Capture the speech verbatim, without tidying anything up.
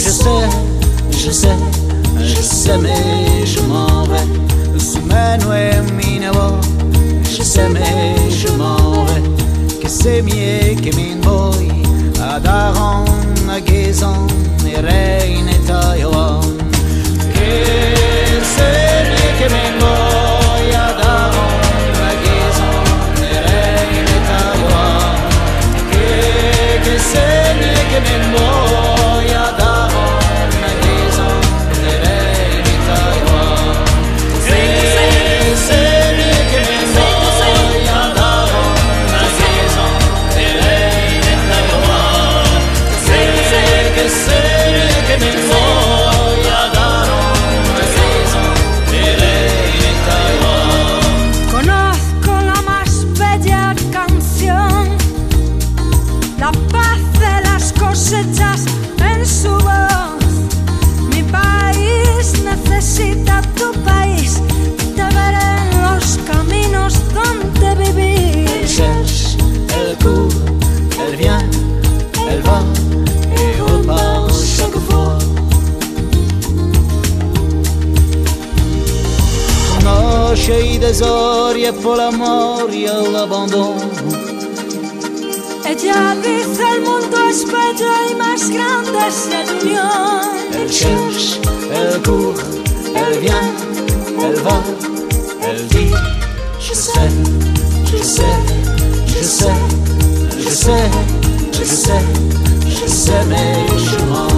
Je sais, je sais, je sais, mais je m'en vais. Sous mes nuées minevo, je sais, mais je m'en vais. Che se mie che min voi ad aron a gezon e reine taiwan. Che se mie che min voi ad aron a gezon e reine taiwan. Che che se mie che min voi ad aron a gezon e reine taiwan. Che se mie che min voi ad aron a gezon e reine taiwan. Che se mie che min voi ad aron a gezon e reine taiwan. Conozco la más bella canción, la paz de las cosechas en su voz. Mi país necesita tu país, te veré en los caminos donde Elle vivir. cherche, elle court, elle vient, elle va et repart chaque fois. Conosce i tesori e poi l'amore e l'abbandono. Ella dice el mundo es bello y más grande es el unión. Elle cherche, elle court, elle vient, elle va, elle dit. Je sais, je sais, je sais, je sais, je sais, je sais, mais je m'en